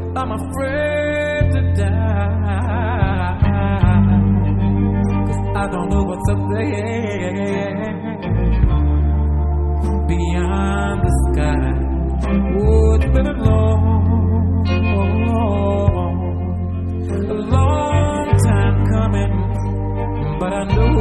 I'm afraid to die, 'cause I don't know what's up there beyond the sky. Oh, it's been a long time coming, but I know